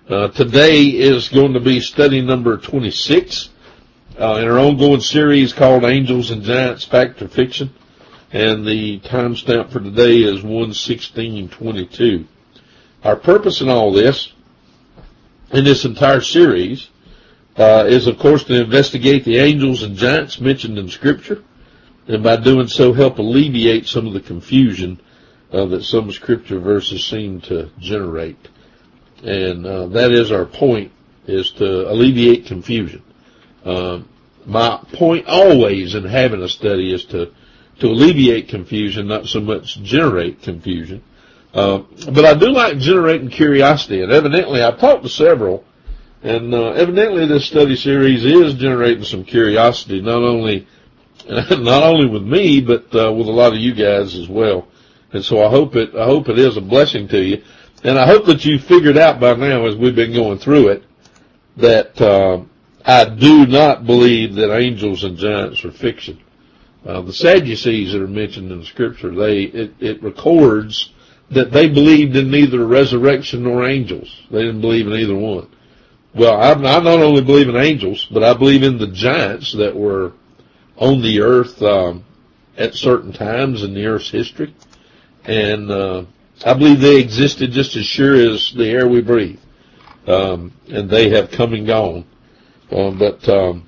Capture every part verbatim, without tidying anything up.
Uh, today is going to be study number twenty-six uh, in our ongoing series called Angels and Giants, Fact or Fiction. And the timestamp for today is one sixteen twenty-two. Our purpose in all this, in this entire series, uh, is of course to investigate the angels and giants mentioned in Scripture, and by doing so help alleviate some of the confusion uh, that some Scripture verses seem to generate. And uh, that is our point, is to alleviate confusion. Uh, my point always in having a study is to, to alleviate confusion, not so much generate confusion. Uh, but I do like generating curiosity, and evidently I've talked to several, and uh, evidently this study series is generating some curiosity, not only not only with me, but uh, with a lot of you guys as well. And so I hope it I hope it is a blessing to you. And I hope that you figured out by now, as we've been going through it, that uh, I do not believe that angels and giants are fiction. Uh, the Sadducees that are mentioned in the Scripture, they it, it records that they believed in neither resurrection nor angels. They didn't believe in either one. Well, I, I not only believe in angels, but I believe in the giants that were on the earth um, at certain times in the earth's history. And uh I believe they existed just as sure as the air we breathe, um, and they have come and gone. Um, but um,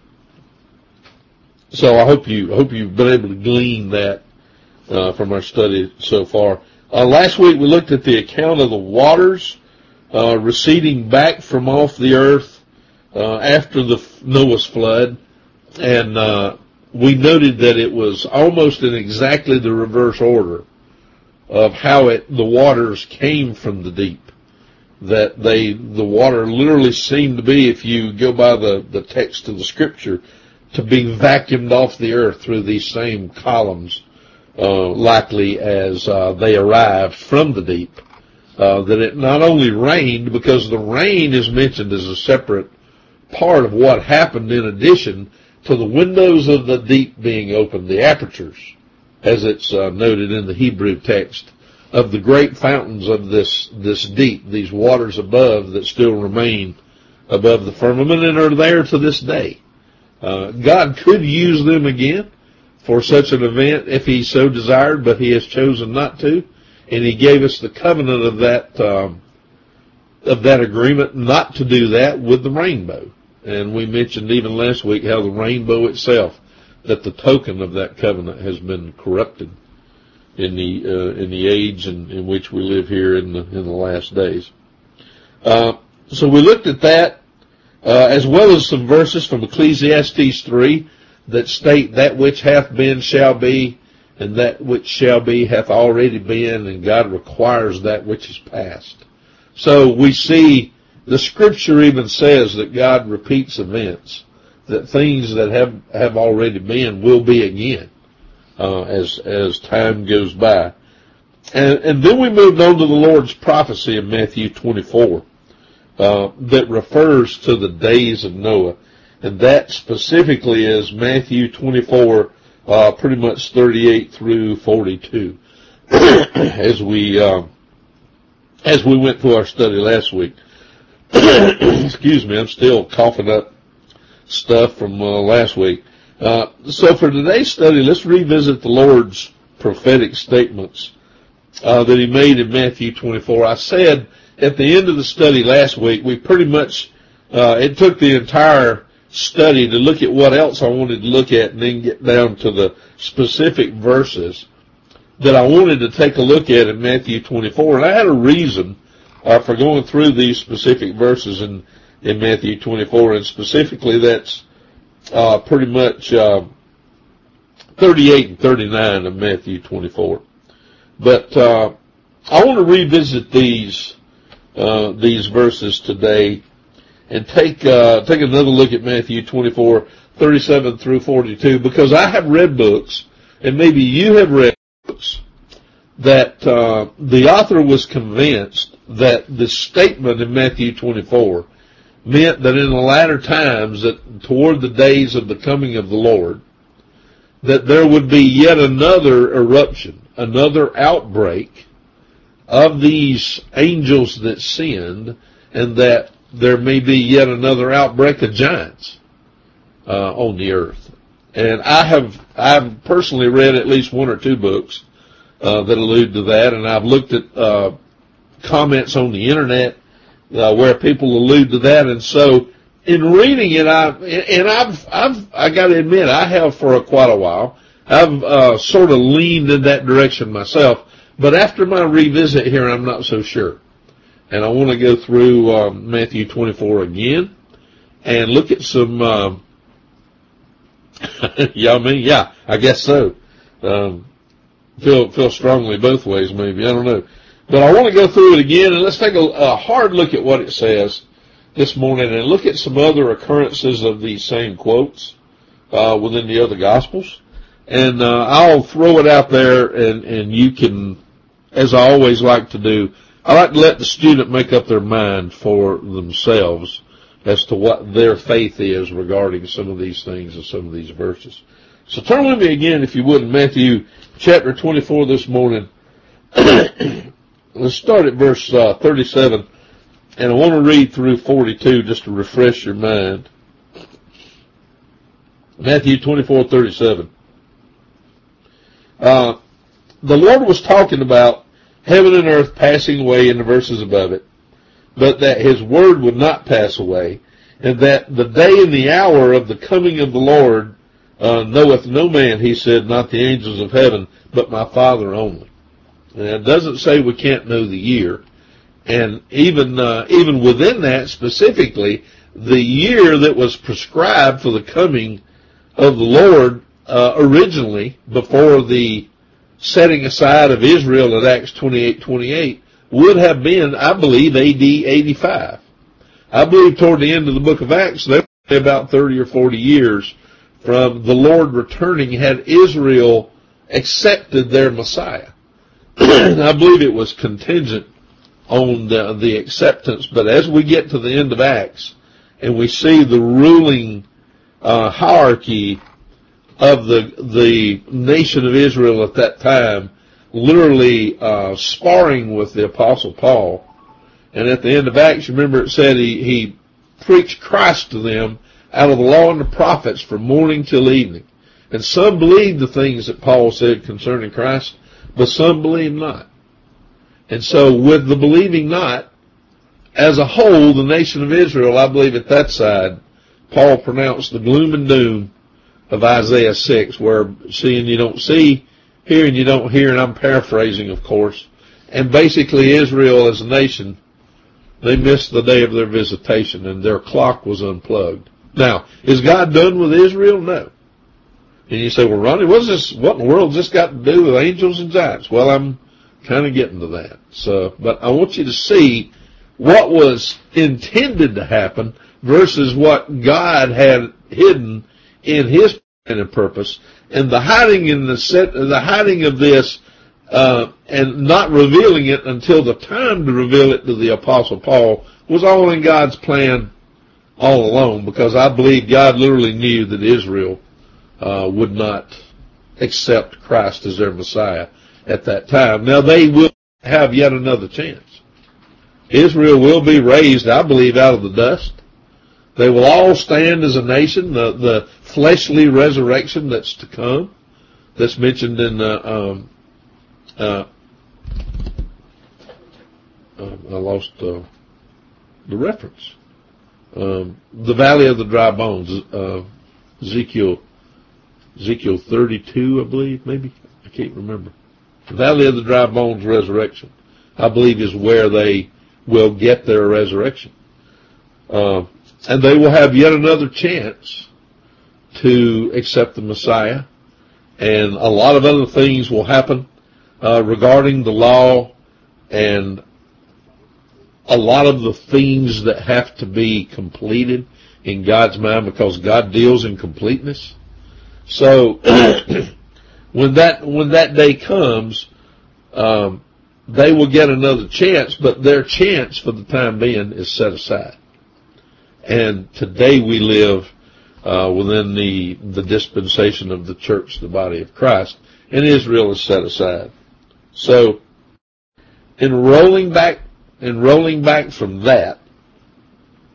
so I hope you hope you've been able to glean that uh, from our study so far. Uh, last week we looked at the account of the waters uh, receding back from off the earth uh, after the Noah's flood, and uh, we noted that it was almost in exactly the reverse order of how it, the waters came from the deep. That they, the water literally seemed to be, if you go by the, the text of the Scripture, to be vacuumed off the earth through these same columns, uh, likely as, uh, they arrived from the deep. Uh, that it not only rained, because the rain is mentioned as a separate part of what happened in addition to the windows of the deep being opened, the apertures, as it's uh, noted in the Hebrew text, of the great fountains of this this deep, these waters above that still remain above the firmament and are there to this day. Uh, God could use them again for such an event if He so desired, but He has chosen not to, and He gave us the covenant of that um, of that agreement not to do that with the rainbow. And we mentioned even last week how the rainbow itself, that the token of that covenant has been corrupted in the uh, in the age in, in which we live here in the in the last days. Uh, so we looked at that, uh, as well as some verses from Ecclesiastes three that state that which hath been shall be, and that which shall be hath already been, and God requires that which is past. So we see the Scripture even says that God repeats events, that things that have, have already been will be again uh, as as time goes by. And, and then we moved on to the Lord's prophecy in Matthew twenty-four uh, that refers to the days of Noah. And that specifically is Matthew twenty-four, uh, pretty much thirty-eight through forty-two, as we uh, as we went through our study last week. Excuse me, I'm still coughing up stuff from uh, last week. Uh, so for today's study, let's revisit the Lord's prophetic statements uh, that He made in Matthew twenty-four. I said at the end of the study last week, we pretty much, uh, it took the entire study to look at what else I wanted to look at and then get down to the specific verses that I wanted to take a look at in Matthew twenty-four. And I had a reason uh, for going through these specific verses in in Matthew twenty-four, and specifically that's uh, pretty much uh, thirty-eight and thirty-nine of Matthew twenty-four. But uh, I want to revisit these uh, these verses today and take uh, take another look at Matthew twenty-four, thirty-seven through forty-two, because I have read books, and maybe you have read books, that uh, the author was convinced that the statement in Matthew twenty-four meant that in the latter times, that toward the days of the coming of the Lord, that there would be yet another eruption, another outbreak of these angels that sinned, and that there may be yet another outbreak of giants uh, on the earth. And I have I've personally read at least one or two books uh, that allude to that, and I've looked at uh, comments on the internet uh, where people allude to that. And so, in reading it, I and I've I've I got to admit I have for a, quite a while. I've uh, sort of leaned in that direction myself, but after my revisit here, I'm not so sure. And I want to go through uh, Matthew twenty-four again and look at some. Uh, yeah, I mean, yeah, I guess so. Um, feel feel strongly both ways, maybe. I don't know. But I want to go through it again, and let's take a, a hard look at what it says this morning and look at some other occurrences of these same quotes uh, within the other Gospels. And uh, I'll throw it out there, and, and you can, as I always like to do, I like to let the student make up their mind for themselves as to what their faith is regarding some of these things and some of these verses. So turn with me again, if you would, in Matthew chapter twenty-four this morning. Let's start at verse uh, thirty-seven, and I want to read through forty-two just to refresh your mind. Matthew twenty-four thirty-seven. Uh, the Lord was talking about heaven and earth passing away in the verses above it, but that his word would not pass away, and that the day and the hour of the coming of the Lord uh, knoweth no man, he said, not the angels of heaven, but my Father only. And it doesn't say we can't know the year. And even uh, even within that, specifically, the year that was prescribed for the coming of the Lord uh, originally, before the setting aside of Israel at Acts twenty-eight twenty-eight, would have been, I believe, A D eighty-five. I believe toward the end of the book of Acts, there were about thirty or forty years from the Lord returning had Israel accepted their Messiah. I believe it was contingent on the, the acceptance, but as we get to the end of Acts and we see the ruling uh, hierarchy of the the nation of Israel at that time literally uh, sparring with the Apostle Paul, and at the end of Acts, remember it said he, he preached Christ to them out of the law and the prophets from morning till evening. And some believed the things that Paul said concerning Christ, but some believed not. And so with the believing not, as a whole, the nation of Israel, I believe at that side, Paul pronounced the gloom and doom of Isaiah six, where seeing you don't see, hearing you don't hear, and I'm paraphrasing, of course. And basically Israel as a nation, they missed the day of their visitation, and their clock was unplugged. Now, is God done with Israel? No. And you say, well, Ronnie, what's this, what in the world has this got to do with angels and giants? Well, I'm kind of getting to that. So, but I want you to see what was intended to happen versus what God had hidden in his plan and purpose. And the hiding in the set, the hiding of this, uh, and not revealing it until the time to reveal it to the Apostle Paul was all in God's plan all along, because I believe God literally knew that Israel uh, would not accept Christ as their Messiah at that time. Now they will have yet another chance. Israel will be raised, I believe, out of the dust. They will all stand as a nation, the, the fleshly resurrection that's to come, that's mentioned in uh, um, uh, uh, I lost uh, the reference. Um, the Valley of the Dry Bones, uh, Ezekiel, Ezekiel thirty-two, I believe, maybe. I can't remember. The Valley of the Dry Bones resurrection, I believe, is where they will get their resurrection. Uh, and they will have yet another chance to accept the Messiah. And a lot of other things will happen uh, regarding the law and a lot of the things that have to be completed in God's mind, because God deals in completeness. So when that when that day comes, um, they will get another chance, but their chance for the time being is set aside. And today we live uh, within the the dispensation of the church, the body of Christ, and Israel is set aside. So in rolling back, in rolling back from that,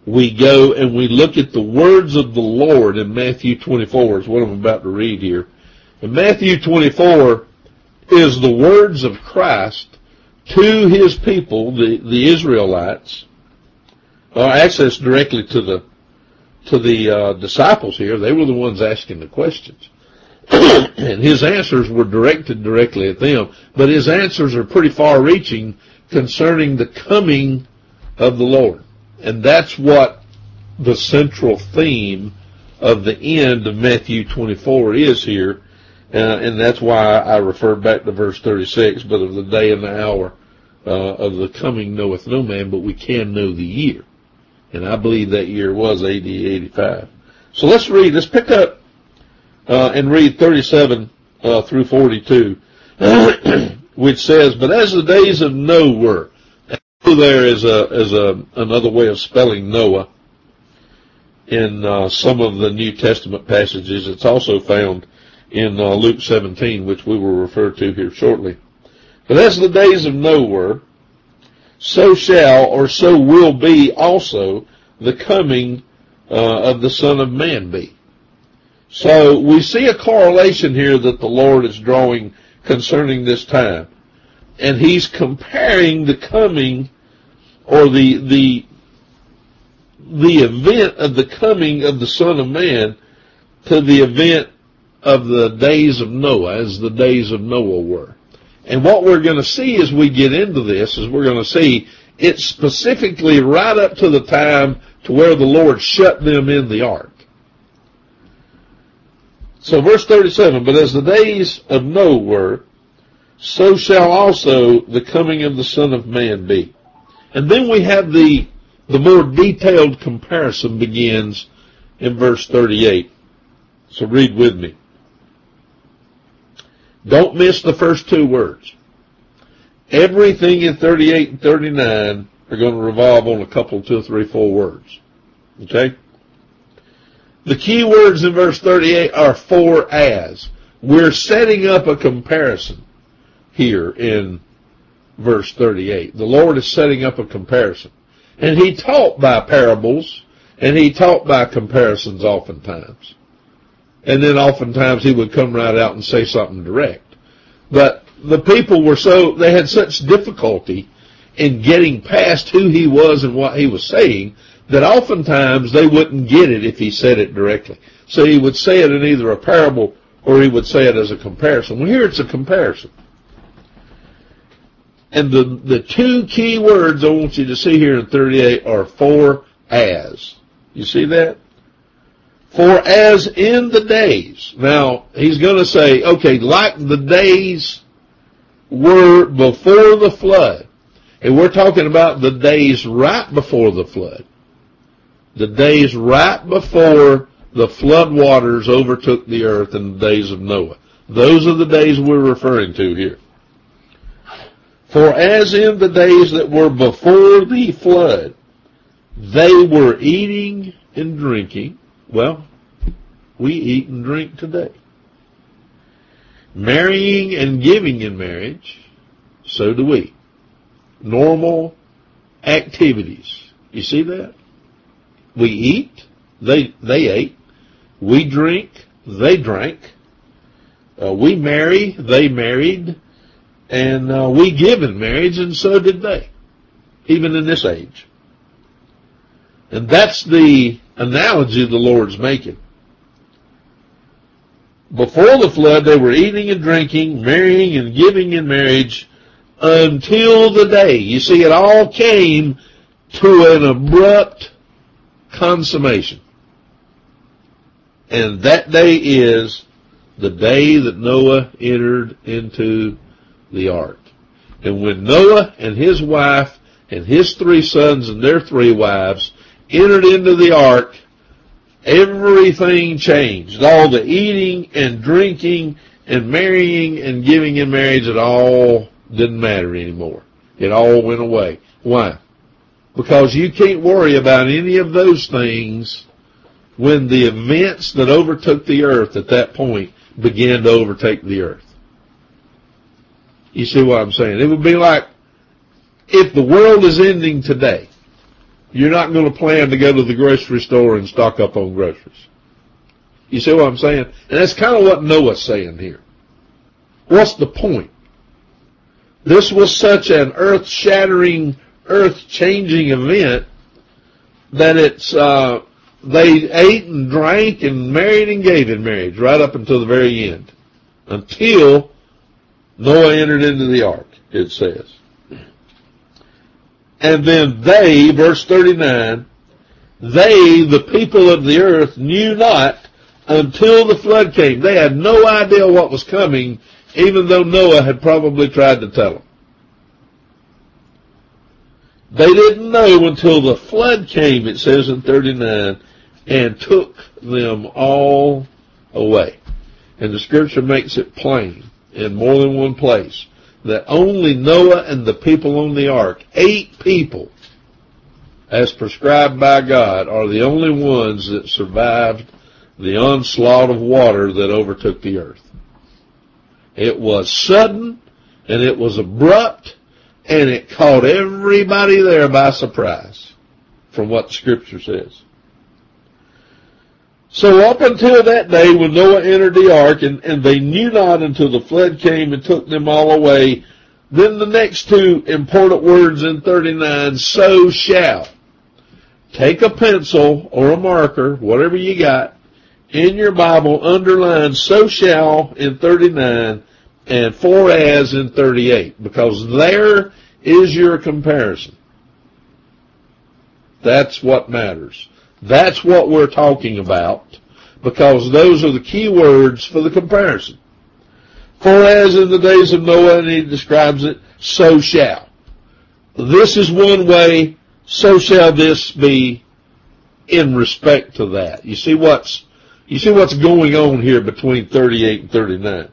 we go and we look at the words of the Lord in Matthew twenty-four, is what I'm about to read here. And Matthew twenty-four is the words of Christ to his people, the, the Israelites. Uh, actually, it's directly to the to the uh, disciples here. They were the ones asking the questions. And his answers were directed directly at them. But his answers are pretty far-reaching concerning the coming of the Lord. And that's what the central theme of the end of Matthew twenty-four is here. Uh, and that's why I refer back to verse thirty-six, but of the day and the hour uh, of the coming knoweth no man, but we can know the year. And I believe that year was A D eighty-five. So let's read, let's pick up uh, and read thirty-seven uh, through forty-two, which says, but as the days of Noah were, and there is a, is a, another way of spelling Noah in uh, some of the New Testament passages. It's also found in uh, Luke seventeen, which we will refer to here shortly. But as the days of Noah were, so shall or so will be also the coming uh, of the Son of Man be. So we see a correlation here that the Lord is drawing concerning this time. And he's comparing the coming or the the the event of the coming of the Son of Man to the event of the days of Noah, as the days of Noah were. And what we're going to see as we get into this is we're going to see it's specifically right up to the time to where the Lord shut them in the ark. So verse thirty-seven, but as the days of Noah were, so shall also the coming of the Son of Man be. And then we have the, the more detailed comparison begins in verse thirty-eight. So read with me. Don't miss the first two words. Everything in thirty-eight and thirty-nine are going to revolve on a couple, two, three, four words. Okay? The key words in verse thirty-eight are for as. We're setting up a comparison here in verse thirty-eight. The Lord is setting up a comparison. And he taught by parables, and he taught by comparisons oftentimes. And then oftentimes he would come right out and say something direct. But the people were so, they had such difficulty in getting past who he was and what he was saying that oftentimes they wouldn't get it if he said it directly. So he would say it in either a parable or he would say it as a comparison. Well, here it's a comparison. And the, the two key words I want you to see here in thirty-eight are for as. You see that? For as in the days. Now, he's going to say, okay, like the days were before the flood. And we're talking about the days right before the flood. The days right before the flood waters overtook the earth in the days of Noah. Those are the days we're referring to here. For as in the days that were before the flood, they were eating and drinking. Well, we eat and drink today. Marrying and giving in marriage, so do we. Normal activities. You see that? We eat, they they ate. We drink, they drank. Uh, we marry, they married. And uh, we give in marriage, and so did they, even in this age. And that's the analogy the Lord's making. Before the flood, they were eating and drinking, marrying and giving in marriage until the day. You see, it all came to an abrupt consummation. And that day is the day that Noah entered into the ark. And when Noah and his wife and his three sons and their three wives entered into the ark, everything changed. All the eating and drinking and marrying and giving in marriage, it all didn't matter anymore. It all went away. Why? Because you can't worry about any of those things when the events that overtook the earth at that point began to overtake the earth. You see what I'm saying? It would be like if the world is ending today, you're not going to plan to go to the grocery store and stock up on groceries. You see what I'm saying? And that's kind of what Noah's saying here. What's the point? This was such an earth-shattering, earth-changing event that it's, uh, they ate and drank and married and gave in marriage right up until the very end. Until Noah entered into the ark, it says. And then they, verse thirty-nine, they, the people of the earth, knew not until the flood came. They had no idea what was coming, even though Noah had probably tried to tell them. They didn't know until the flood came, it says in thirty-nine, and took them all away. And the scripture makes it plain in more than one place that only Noah and the people on the ark, eight people, as prescribed by God, are the only ones that survived the onslaught of water that overtook the earth. It was sudden, and it was abrupt, and it caught everybody there by surprise, from what the scripture says. So up until that day when Noah entered the ark, and, and they knew not until the flood came and took them all away, then the next two important words in thirty-nine, so shall. Take a pencil or a marker, whatever you got, in your Bible, underline so shall in thirty-nine and for as in thirty-eight, because there is your comparison. That's what matters. That's what we're talking about, because those are the key words for the comparison. For as in the days of Noah, and he describes it, so shall. This is one way, so shall this be in respect to that. You see what's, you see what's going on here between thirty-eight and thirty-nine.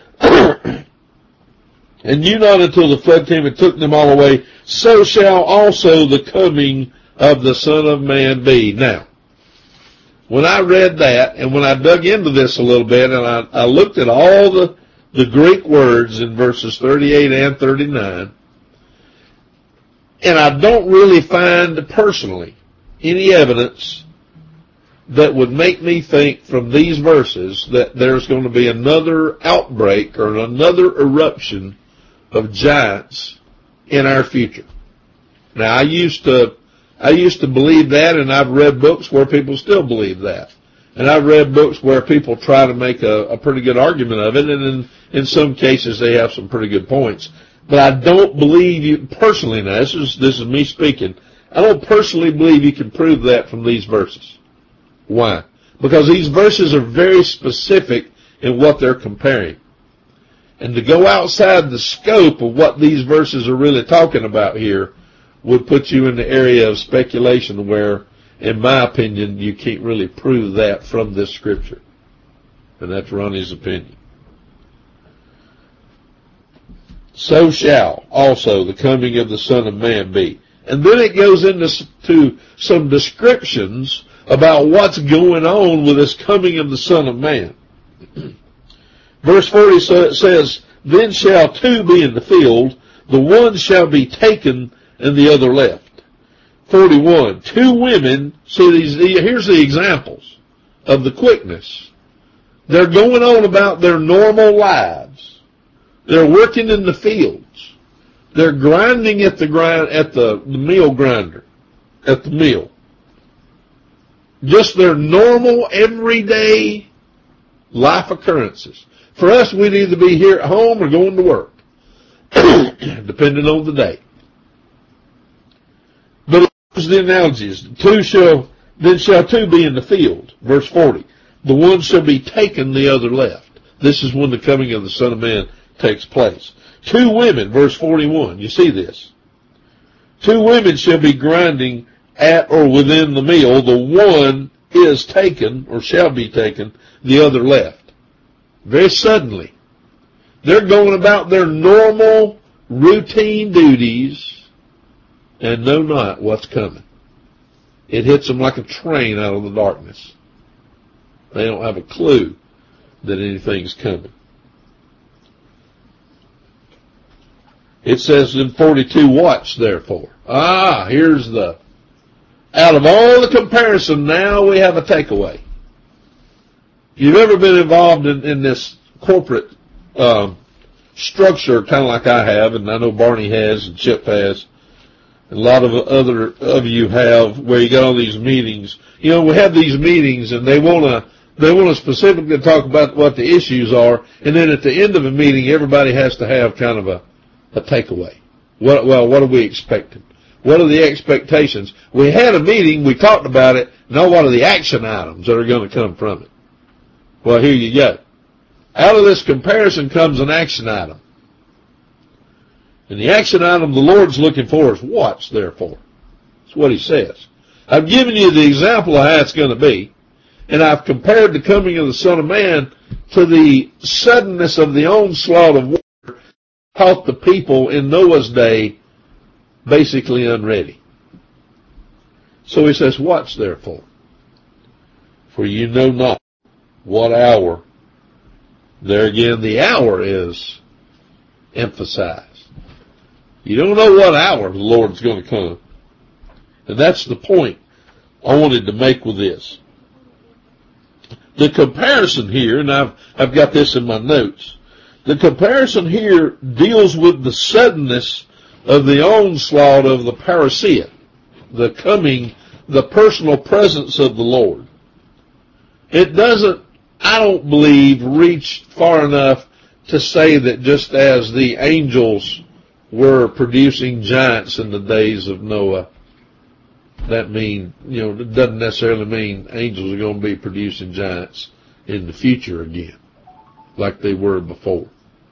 And knew not until the flood came and took them all away, so shall also the coming of the Son of Man be. Now, when I read that, and when I dug into this a little bit, and I, I looked at all the, the Greek words in verses thirty-eight and thirty-nine, and I don't really find personally any evidence that would make me think from these verses that there's going to be another outbreak or another eruption of giants in our future. Now, I used to I used to believe that, and I've read books where people still believe that. And I've read books where people try to make a, a pretty good argument of it, and in, in some cases they have some pretty good points. But I don't believe you, personally now, this is, this is me speaking, I don't personally believe you can prove that from these verses. Why? Because these verses are very specific in what they're comparing. And to go outside the scope of what these verses are really talking about here would put you in the area of speculation where, in my opinion, you can't really prove that from this scripture. And that's Ronnie's opinion. So shall also the coming of the Son of Man be. And then it goes into to some descriptions about what's going on with this coming of the Son of Man. Verse forty says, then shall two be in the field, the one shall be taken and the other left. forty-one, two women, see these, here's the examples of the quickness. They're going on about their normal lives. They're working in the fields. They're grinding at the grind, at the, the mill grinder, at the mill. Just their normal, everyday life occurrences. For us, we'd either be here at home or going to work, depending on the day. But here's the analogies. Two shall, then shall two be in the field. Verse forty. The one shall be taken, the other left. This is when the coming of the Son of Man takes place. Two women, verse forty-one. You see this. Two women shall be grinding at or within the mill. The one is taken, or shall be taken, the other left. Very suddenly. They're going about their normal, routine duties and know not what's coming. It hits them like a train out of the darkness. They don't have a clue that anything's coming. It says in forty-two, watch therefore. Ah, here's the, out of all the comparison, now we have a takeaway. You've ever been involved in, in this corporate um, structure, kind of like I have, and I know Barney has and Chip has, and a lot of other of you have, where you go on these meetings. You know, we have these meetings, and they want to they want to specifically talk about what the issues are, and then at the end of a meeting, everybody has to have kind of a, a takeaway. What, well, what are we expecting? What are the expectations? We had a meeting, we talked about it, now what are the action items that are going to come from it? Well, here you go. Out of this comparison comes an action item. And the action item the Lord's looking for is watch, therefore. That's what he says. I've given you the example of how it's going to be, and I've compared the coming of the Son of Man to the suddenness of the onslaught of water caught the people in Noah's day basically unready. So he says, watch, therefore, for you know not what hour. There again, the hour is emphasized. You don't know what hour the Lord's going to come. And that's the point I wanted to make with this. The comparison here, and I've, I've got this in my notes, the comparison here deals with the suddenness of the onslaught of the parousia, the coming, the personal presence of the Lord. It doesn't, I don't believe, reach far enough to say that just as the angels were producing giants in the days of Noah, that mean, you know, it doesn't necessarily mean angels are going to be producing giants in the future again, like they were before.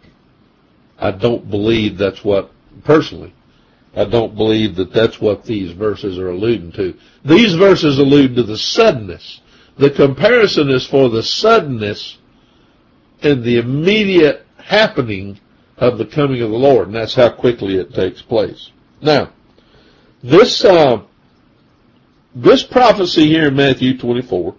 I don't believe that's what, personally, I don't believe that that's what these verses are alluding to. These verses allude to the suddenness. The comparison is for the suddenness and the immediate happening of the coming of the Lord, and that's how quickly it takes place. Now, this uh, this prophecy here in Matthew twenty-four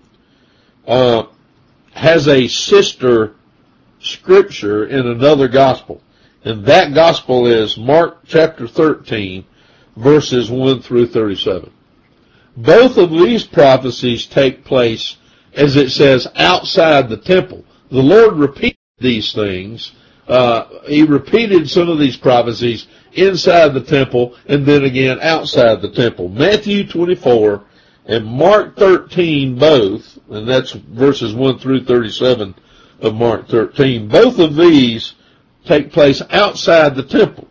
uh, has a sister scripture in another gospel, and that gospel is Mark chapter thirteen, verses one through thirty-seven. Both of these prophecies take place, as it says, outside the temple. The Lord repeated these things. Uh, he repeated some of these prophecies inside the temple and then again outside the temple. Matthew twenty-four and Mark thirteen both, and that's verses one through thirty-seven of Mark thirteen, both of these take place outside the temple.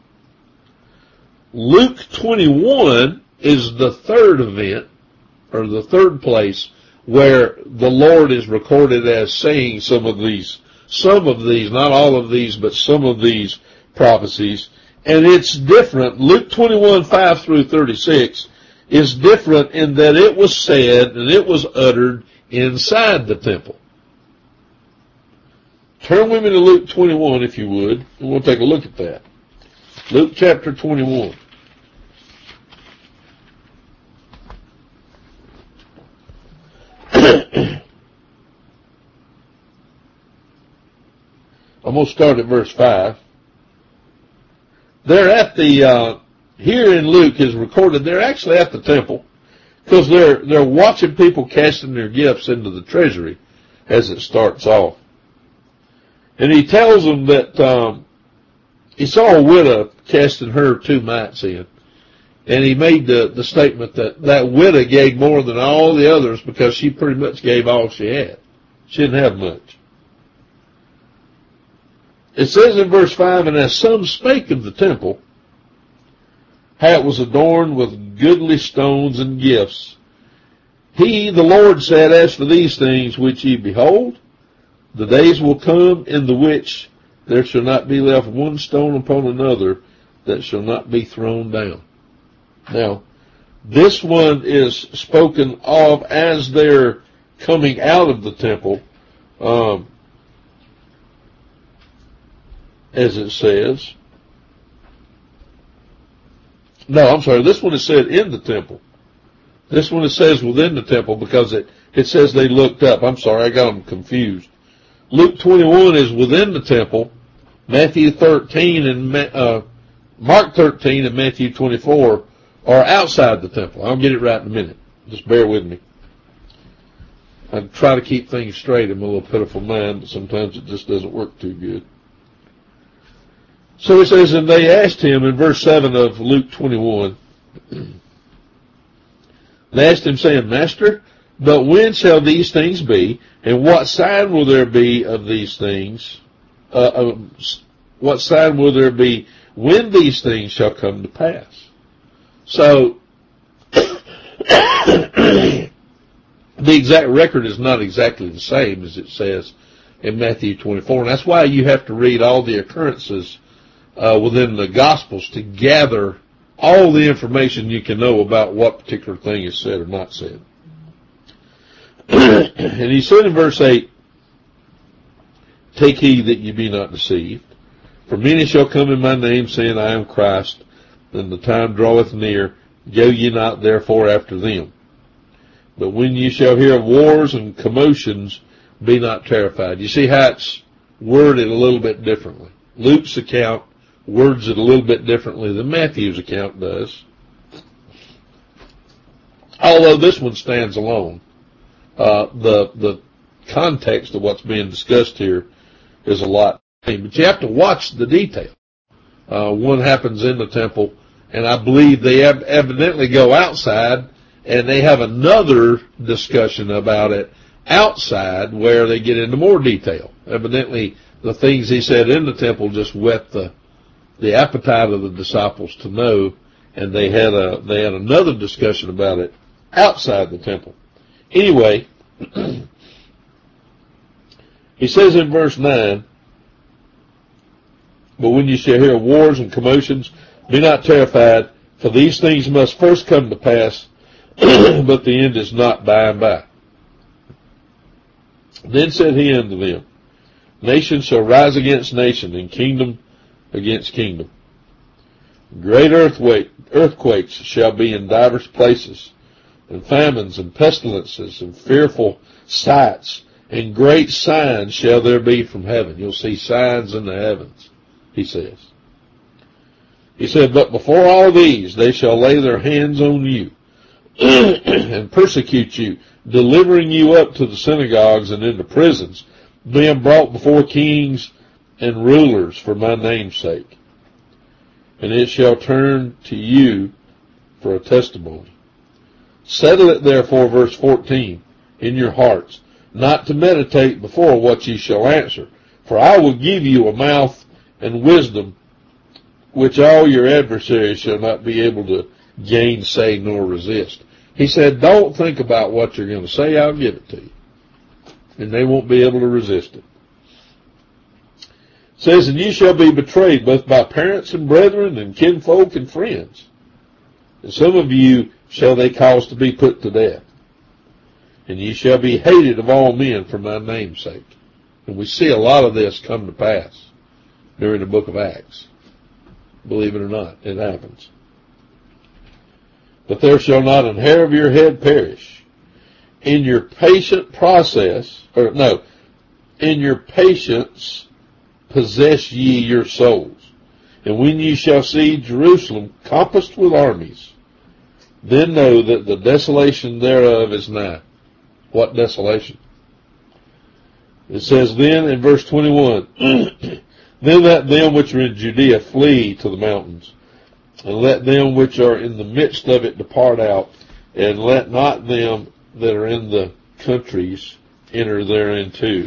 Luke twenty-one is the third event, or the third place, where the Lord is recorded as saying some of these, some of these, not all of these, but some of these prophecies. And it's different. Luke twenty-one, five through thirty-six is different in that it was said and it was uttered inside the temple. Turn with me to Luke twenty-one, if you would, and we'll take a look at that. Luke chapter twenty-one. I'm going to start at verse five. They're at the, uh, here in Luke is recorded, they're actually at the temple, because they're, they're watching people casting their gifts into the treasury as it starts off. And he tells them that, um, he saw a widow casting her two mites in. And he made the, the statement that that widow gave more than all the others because she pretty much gave all she had. She didn't have much. It says in verse five, and as some spake of the temple, how it was adorned with goodly stones and gifts, he, the Lord, said, as for these things which ye behold, the days will come in the which there shall not be left one stone upon another that shall not be thrown down. Now, this one is spoken of as they're coming out of the temple, um, as it says. No, I'm sorry, this one is said in the temple. This one it says within the temple because it, it says they looked up. I'm sorry, I got them confused. Luke twenty-one is within the temple. Matthew thirteen and uh, Mark thirteen and Matthew twenty-four or outside the temple. I'll get it right in a minute. Just bear with me. I try to keep things straight in my little pitiful mind, but sometimes it just doesn't work too good. So he says, and they asked him in verse seven of Luke twenty-one, they asked him, saying, Master, but when shall these things be, and what sign will there be of these things? Uh, uh, what sign will there be when these things shall come to pass? So, the exact record is not exactly the same as it says in Matthew twenty-four, and that's why you have to read all the occurrences uh, within the Gospels to gather all the information you can know about what particular thing is said or not said. And he said in verse eight, take heed that ye be not deceived, for many shall come in my name, saying, I am Christ, and the time draweth near. Go ye not therefore after them. But when ye shall hear of wars and commotions, be not terrified. You see how it's worded a little bit differently. Luke's account words it a little bit differently than Matthew's account does. Although this one stands alone. Uh, the, the context of what's being discussed here is a lot. But you have to watch the detail. Uh, one happens in the temple, and I believe they ev- evidently go outside, and they have another discussion about it outside where they get into more detail. Evidently, the things he said in the temple just whet the, the appetite of the disciples to know, and they had a, they had another discussion about it outside the temple. Anyway, he says in verse nine, but when you shall hear wars and commotions, be not terrified, for these things must first come to pass, but the end is not by and by. Then said he unto them, nation shall rise against nation, and kingdom against kingdom. Great earthquake, earthquakes shall be in divers places, and famines and pestilences and fearful sights, and great signs shall there be from heaven. You'll see signs in the heavens, he says. He said, but before all these they shall lay their hands on you and persecute you, delivering you up to the synagogues and into prisons, being brought before kings and rulers for my name's sake. And it shall turn to you for a testimony. Settle it therefore, verse fourteen, in your hearts, not to meditate before what ye shall answer. For I will give you a mouth and wisdom, which all your adversaries shall not be able to gainsay nor resist. He said, don't think about what you're going to say, I'll give it to you. And they won't be able to resist it. It says, and ye shall be betrayed both by parents and brethren and kinfolk and friends. And some of you shall they cause to be put to death. And ye shall be hated of all men for my name's sake. And we see a lot of this come to pass during the book of Acts. Believe it or not, it happens. But there shall not an hair of your head perish. In your patient process, or no, in your patience possess ye your souls. And when ye shall see Jerusalem compassed with armies, then know that the desolation thereof is nigh. What desolation? It says then in verse twenty-one, then let them which are in Judea flee to the mountains, and let them which are in the midst of it depart out, and let not them that are in the countries enter thereinto.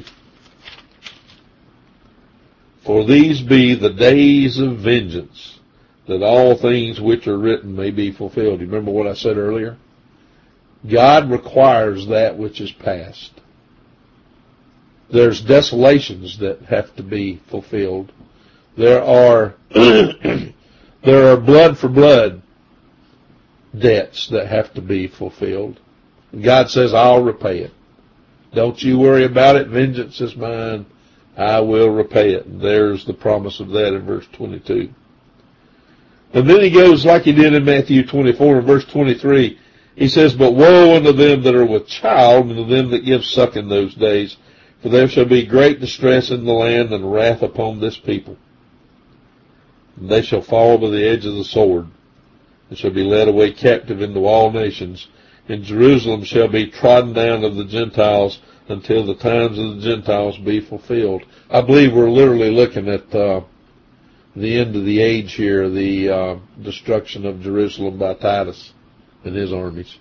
For these be the days of vengeance, that all things which are written may be fulfilled. You remember what I said earlier? God requires that which is past. There's desolations that have to be fulfilled. There are there are blood for blood debts that have to be fulfilled. God says, I'll repay it. Don't you worry about it. Vengeance is mine. I will repay it. And there's the promise of that in verse twenty-two. And then he goes like he did in Matthew twenty-four in verse twenty-three. He says, but woe unto them that are with child, and to them that give suck in those days, for there shall be great distress in the land, and wrath upon this people. And they shall fall by the edge of the sword, and shall be led away captive into all nations. And Jerusalem shall be trodden down of the Gentiles until the times of the Gentiles be fulfilled. I believe we're literally looking at uh, the end of the age here, the uh, destruction of Jerusalem by Titus and his armies.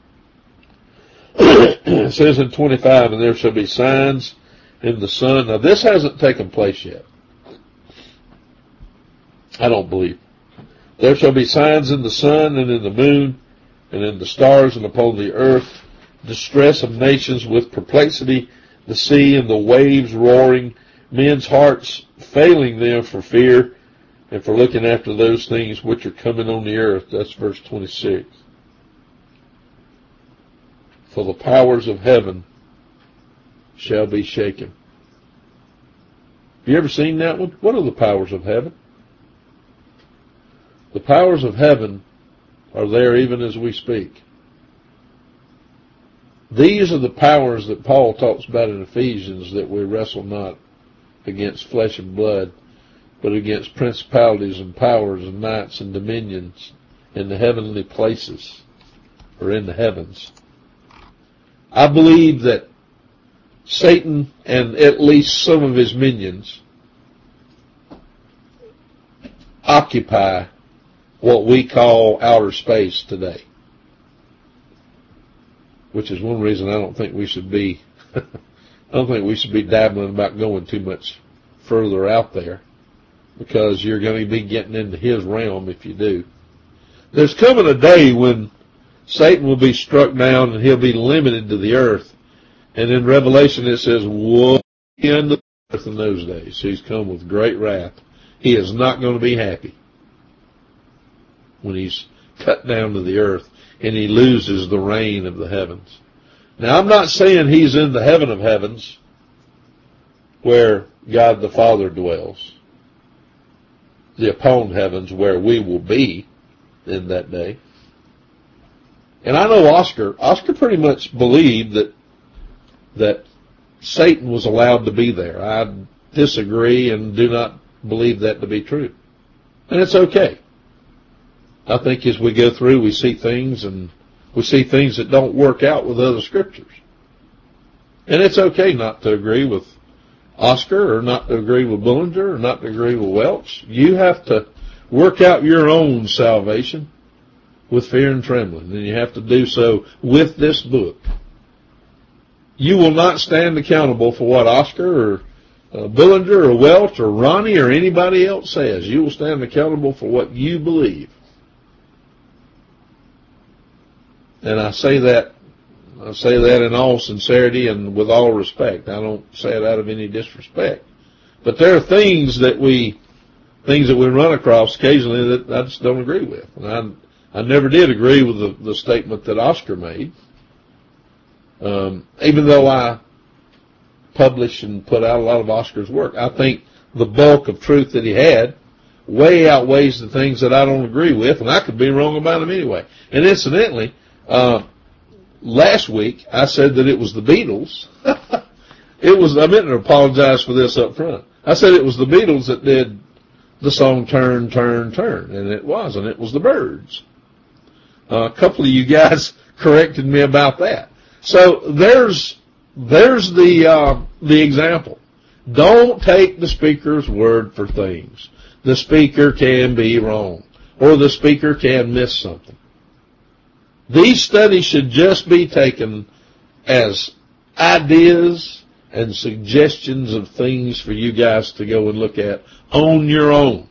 It says in twenty-five, and there shall be signs in the sun. Now, this hasn't taken place yet. I don't believe. There shall be signs in the sun and in the moon and in the stars and upon the earth, distress of nations with perplexity, the sea and the waves roaring, men's hearts failing them for fear and for looking after those things which are coming on the earth. That's verse twenty-six. For the powers of heaven shall be shaken. Have you ever seen that one? What are the powers of heaven? The powers of heaven are there even as we speak. These are the powers that Paul talks about in Ephesians, that we wrestle not against flesh and blood, but against principalities and powers and mights and dominions in the heavenly places, or in the heavens. I believe that Satan and at least some of his minions occupy what we call outer space today, which is one reason I don't think we should be, I don't think we should be dabbling about going too much further out there, because you're going to be getting into his realm if you do. There's coming a day when Satan will be struck down and he'll be limited to the earth. And in Revelation it says, woe unto the earth in those days. He's come with great wrath. He is not going to be happy when he's cut down to the earth and he loses the reign of the heavens. Now, I'm not saying he's in the heaven of heavens where God the Father dwells, the upon heavens where we will be in that day. And I know Oscar, Oscar pretty much believed that, that Satan was allowed to be there. I disagree and do not believe that to be true. And it's okay. I think as we go through, we see things and we see things that don't work out with other scriptures. And it's okay not to agree with Oscar or not to agree with Bullinger or not to agree with Welch. You have to work out your own salvation with fear and trembling, and you have to do so with this book. You will not stand accountable for what Oscar or uh, Bullinger or Welch or Ronnie or anybody else says. You will stand accountable for what you believe. And I say that, I say that in all sincerity and with all respect. I don't say it out of any disrespect. But there are things that we, things that we run across occasionally that I just don't agree with. And I, I never did agree with the, the statement that Oscar made. Um, even though I publish and put out a lot of Oscar's work, I think the bulk of truth that he had way outweighs the things that I don't agree with, and I could be wrong about him anyway. And incidentally, uh, last week I said that it was the Beatles. It was, I meant to apologize for this up front. I said it was the Beatles that did the song Turn, Turn, Turn, and it wasn't. It was the Byrds. Uh, a couple of you guys corrected me about that. So there's there's the uh, the example. Don't take the speaker's word for things. The speaker can be wrong, or the speaker can miss something. These studies should just be taken as ideas and suggestions of things for you guys to go and look at on your own.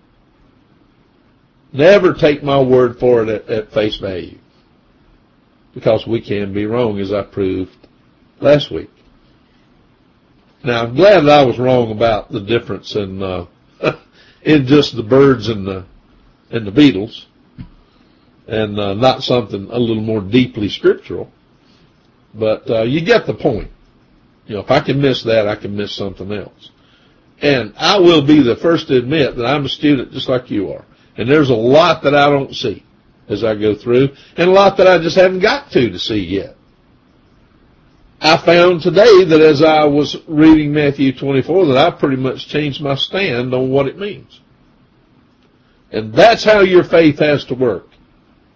Never take my word for it at, at face value, because we can be wrong, as I proved last week. Now, I'm glad that I was wrong about the difference in uh, in just the Byrds and the and the Beatles, and uh, not something a little more deeply scriptural. But uh, you get the point. You know, if I can miss that, I can miss something else. And I will be the first to admit that I'm a student just like you are. And there's a lot that I don't see as I go through, and a lot that I just haven't got to to see yet. I found today that as I was reading Matthew twenty-four that I pretty much changed my stand on what it means. And that's how your faith has to work.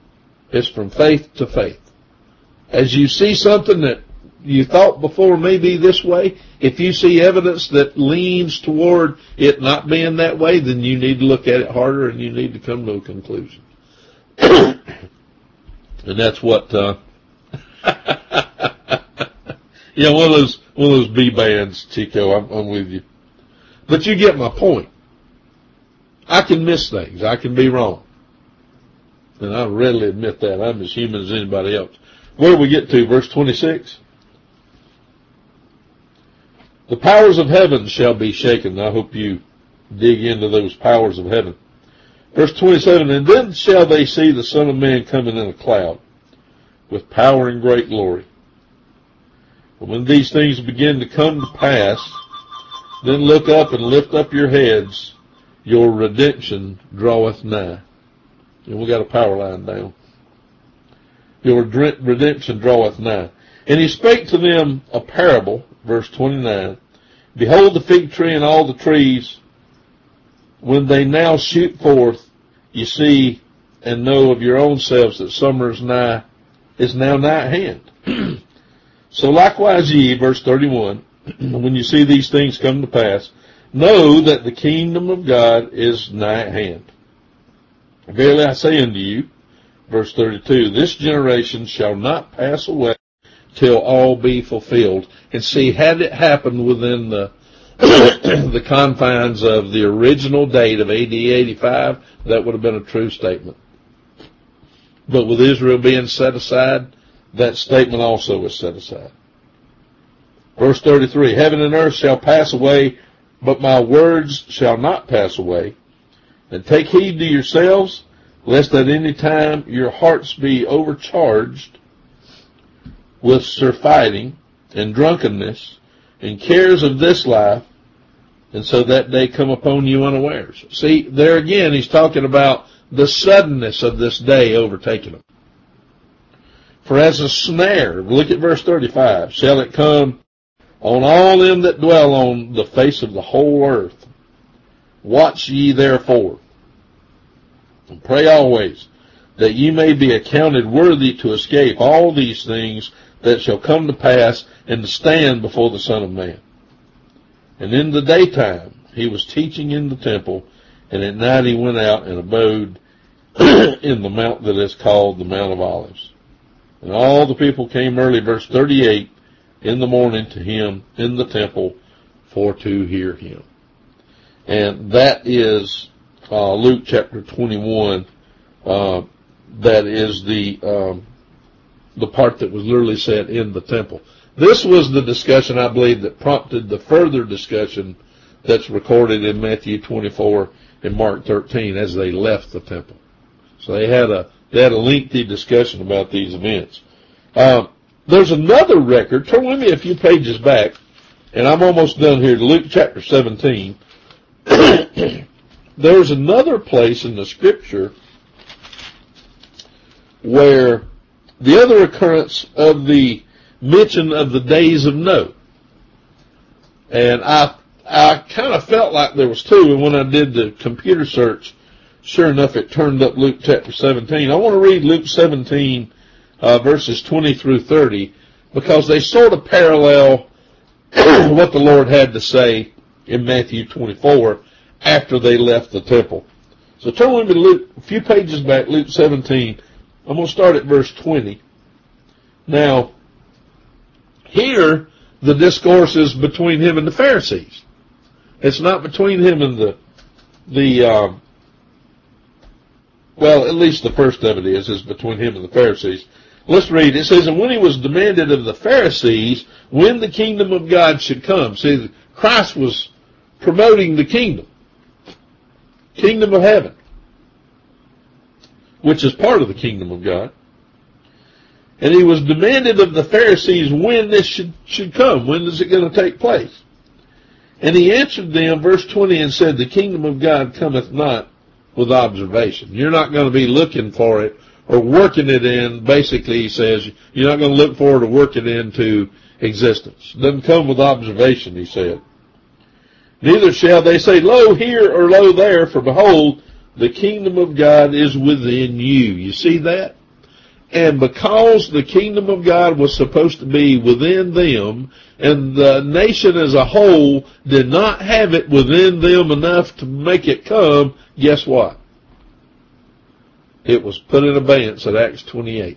It's from faith to faith. As you see something that you thought before may be this way, if you see evidence that leans toward it not being that way, then you need to look at it harder and you need to come to a conclusion. And that's what, uh, yeah, one of those, one of those B bands, Chico, I'm, I'm with you. But you get my point. I can miss things. I can be wrong. And I readily admit that. I'm as human as anybody else. Where do we get to? Verse twenty-six. The powers of heaven shall be shaken. I hope you dig into those powers of heaven. Verse twenty-seven, and then shall they see the Son of Man coming in a cloud with power and great glory. But when these things begin to come to pass, then look up and lift up your heads. Your redemption draweth nigh. And we got a power line down. Your redemption draweth nigh. And he spake to them a parable, verse twenty-nine. Behold the fig tree and all the trees, when they now shoot forth, you see and know of your own selves that summer is nigh, is now nigh at hand. So likewise ye, verse thirty-one, when you see these things come to pass, know that the kingdom of God is nigh at hand. Verily I say unto you, verse thirty-two, this generation shall not pass away till all be fulfilled. And see, had it happened within the the confines of the original date of A D eighty-five, that would have been a true statement. But with Israel being set aside, that statement also was set aside. Verse thirty-three, heaven and earth shall pass away, but my words shall not pass away. And take heed to yourselves, lest at any time your hearts be overcharged with surfeiting and drunkenness and cares of this life, and so that day come upon you unawares. See, there again, he's talking about the suddenness of this day overtaking them. For as a snare, look at verse thirty-five, shall it come on all them that dwell on the face of the whole earth. Watch ye therefore, and pray always, that ye may be accounted worthy to escape all these things that shall come to pass, and to stand before the Son of Man. And in the daytime he was teaching in the temple, and at night he went out and abode in the mount that is called the Mount of Olives. And all the people came early, verse thirty-eight, in the morning to him in the temple for to hear him. And that is uh, Luke chapter twenty-one. Uh, that is the um, the part that was literally said in the temple. This was the discussion, I believe, that prompted the further discussion that's recorded in Matthew twenty-four and Mark thirteen as they left the temple. So they had a they had a lengthy discussion about these events. Um, there's another record. Turn with me a few pages back, and I'm almost done here. Luke chapter seventeen. There's another place in the Scripture where the other occurrence of the mention of the days of Noah. And I I kind of felt like there was two, and when I did the computer search, sure enough, it turned up Luke chapter seventeen. I want to read Luke seventeen, uh, verses twenty through thirty, because they sort of parallel what the Lord had to say in Matthew twenty-four after they left the temple. So turn with me to Luke, a few pages back, Luke seventeen. I'm going to start at verse twenty. Now, here, the discourse is between him and the Pharisees. It's not between him and the, the um, well, at least the first of it is, is between him and the Pharisees. Let's read. It says, and when he was demanded of the Pharisees when the kingdom of God should come. See, Christ was promoting the kingdom. Kingdom of heaven, which is part of the kingdom of God. And he was demanded of the Pharisees when this should, should come. When is it going to take place? And he answered them, verse twenty, and said, the kingdom of God cometh not with observation. You're not going to be looking for it or working it in. Basically, he says, you're not going to look for it or work it into existence. It doesn't come with observation, he said. Neither shall they say, lo here or lo there, for behold, the kingdom of God is within you. You see that? And because the kingdom of God was supposed to be within them, and the nation as a whole did not have it within them enough to make it come, guess what? It was put in abeyance at Acts twenty-eight.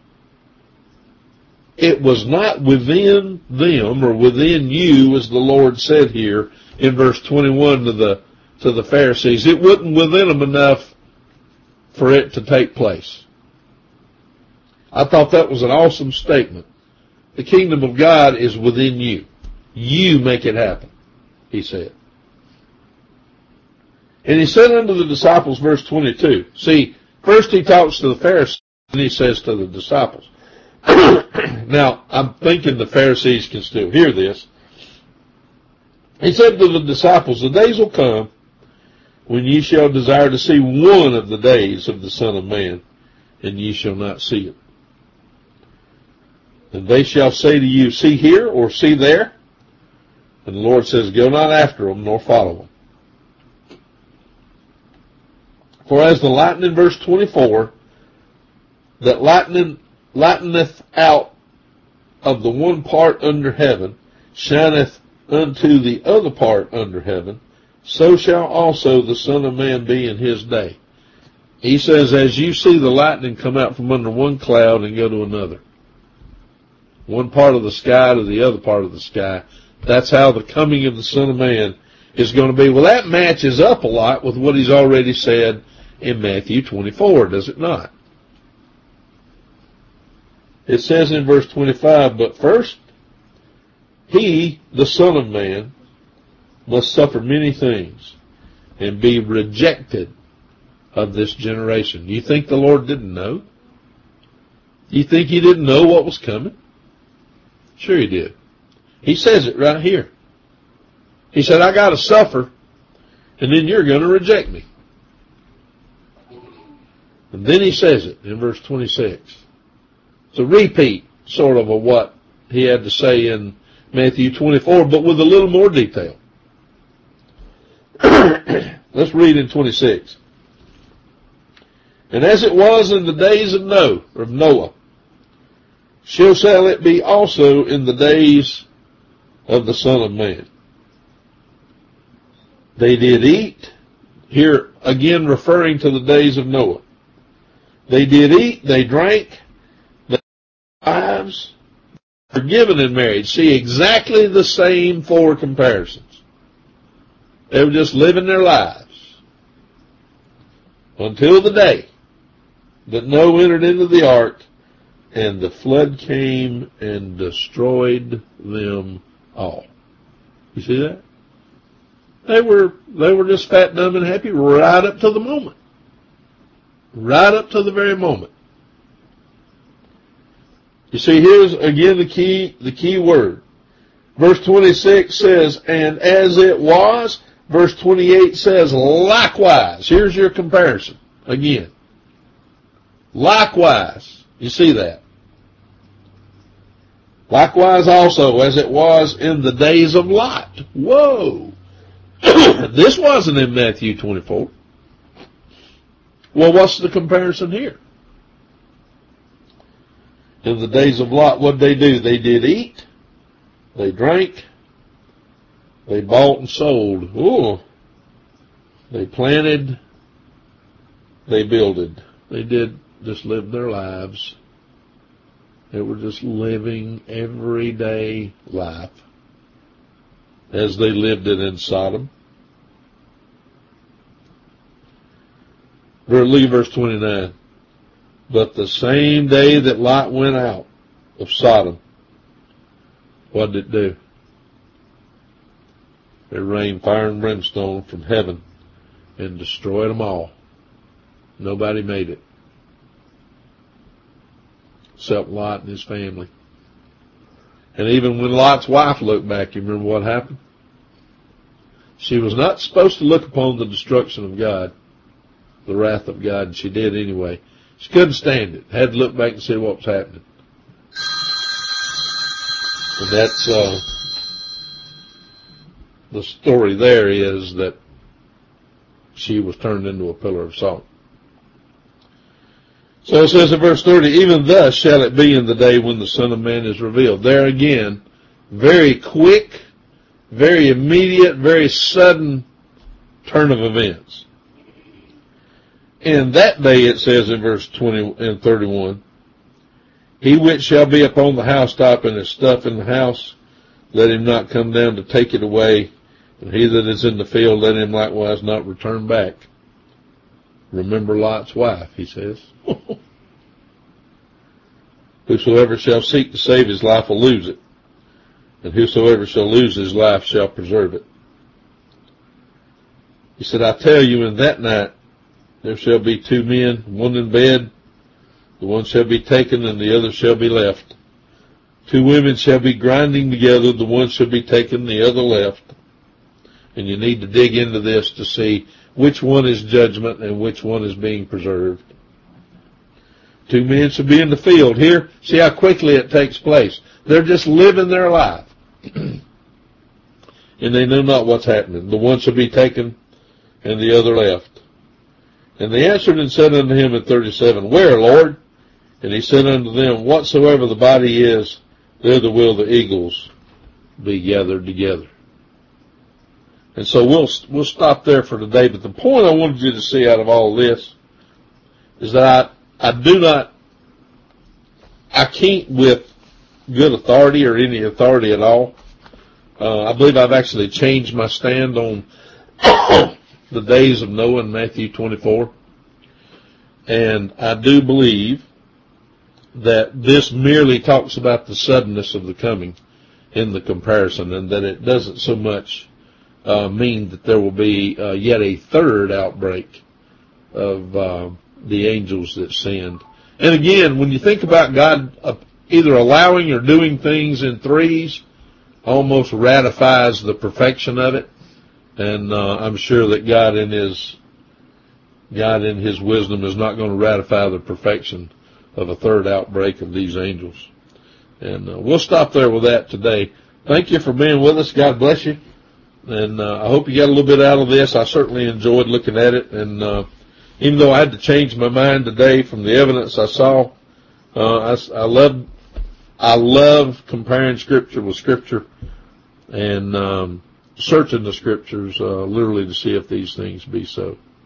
It was not within them or within you, as the Lord said here in verse twenty-one to the to the Pharisees. It wasn't within them enough for it to take place. I thought that was an awesome statement. The kingdom of God is within you. You make it happen, he said. And he said unto the disciples, verse twenty-two. See, first he talks to the Pharisees, and he says to the disciples. Now, I'm thinking the Pharisees can still hear this. He said to the disciples, the days will come when ye shall desire to see one of the days of the Son of Man, and ye shall not see it. And they shall say to you, see here or see there. And the Lord says, go not after them, nor follow them. For as the lightning in verse twenty-four, that lightning lighteneth out of the one part under heaven, shineth unto the other part under heaven, so shall also the Son of Man be in his day. He says, as you see the lightning come out from under one cloud and go to another, one part of the sky to the other part of the sky, that's how the coming of the Son of Man is going to be. Well, that matches up a lot with what he's already said in Matthew twenty-four, does it not? It says in verse twenty-five, but first, he, the Son of Man, must suffer many things and be rejected of this generation. Do you think the Lord didn't know? Do you think he didn't know what was coming? Sure he did. He says it right here. He said, I got to suffer, and then you're going to reject me. And then he says it in verse twenty-six. It's a repeat, sort of, of what he had to say in Matthew twenty-four, but with a little more detail. Let's read in twenty-six. And as it was in the days of Noah, of Noah, so shall it be also in the days of the Son of Man. They did eat, here again referring to the days of Noah. They did eat, they drank, they had wives, were given in marriage. See, exactly the same four comparisons. They were just living their lives until the day that Noah entered into the ark, and the flood came and destroyed them all. You see that? They were, they were just fat, dumb, and happy right up to the moment. Right up to the very moment. You see, here's again the key, the key word. Verse twenty-six says, and as it was. Verse twenty-eight says, likewise. Here's your comparison again. Likewise. You see that? Likewise also, as it was in the days of Lot. Whoa. This wasn't in Matthew twenty-four. Well, what's the comparison here? In the days of Lot, what did they do? They did eat, they drank, they bought and sold. Ooh. They planted, they builded. They did just live their lives. They were just living everyday life as they lived it in Sodom. Look at verse twenty-nine. But the same day that Lot went out of Sodom, what did it do? It rained fire and brimstone from heaven and destroyed them all. Nobody made it except Lot and his family. And even when Lot's wife looked back, you remember what happened? She was not supposed to look upon the destruction of God, the wrath of God, and she did anyway. She couldn't stand it. Had to look back and see what was happening. And that's, uh, the story there is that she was turned into a pillar of salt. So So it says in verse thirty, even thus shall it be in the day when the Son of Man is revealed. There again, very quick, very immediate, very sudden turn of events. In that day, it says in verse twenty and thirty-one, he which shall be upon the housetop and his stuff in the house, let him not come down to take it away, and he that is in the field, let him likewise not return back. Remember Lot's wife, he says. Whosoever shall seek to save his life will lose it, and whosoever shall lose his life shall preserve it. He said, I tell you, in that night there shall be two men, one in bed, the one shall be taken and the other shall be left. Two women shall be grinding together, the one shall be taken, the other left. And you need to dig into this to see which one is judgment and which one is being preserved. Two men shall be in the field. Here, see how quickly it takes place. They're just living their life. And they know not what's happening. The one shall be taken and the other left. And they answered and said unto him in thirty-seven, Where, Lord? And he said unto them, Whatsoever the body is, thither will the eagles be gathered together. And so we'll we'll stop there for today. But the point I wanted you to see out of all this is that I I do not, I can't with good authority or any authority at all. Uh, I believe I've actually changed my stand on the days of Noah in Matthew twenty-four. And I do believe that this merely talks about the suddenness of the coming in the comparison, and that it doesn't so much uh, mean that there will be uh, yet a third outbreak of uh, the angels that sinned. And again, when you think about God uh, either allowing or doing things in threes, almost ratifies the perfection of it. And uh, I'm sure that God in His God in His wisdom is not going to ratify the perfection of a third outbreak of these angels. And uh, we'll stop there with that today. Thank you for being with us. God bless you. And uh, I hope you got a little bit out of this. I certainly enjoyed looking at it. And uh, even though I had to change my mind today from the evidence I saw, uh, I, I love I love comparing Scripture with Scripture and um, searching the Scriptures uh, literally to see if these things be so.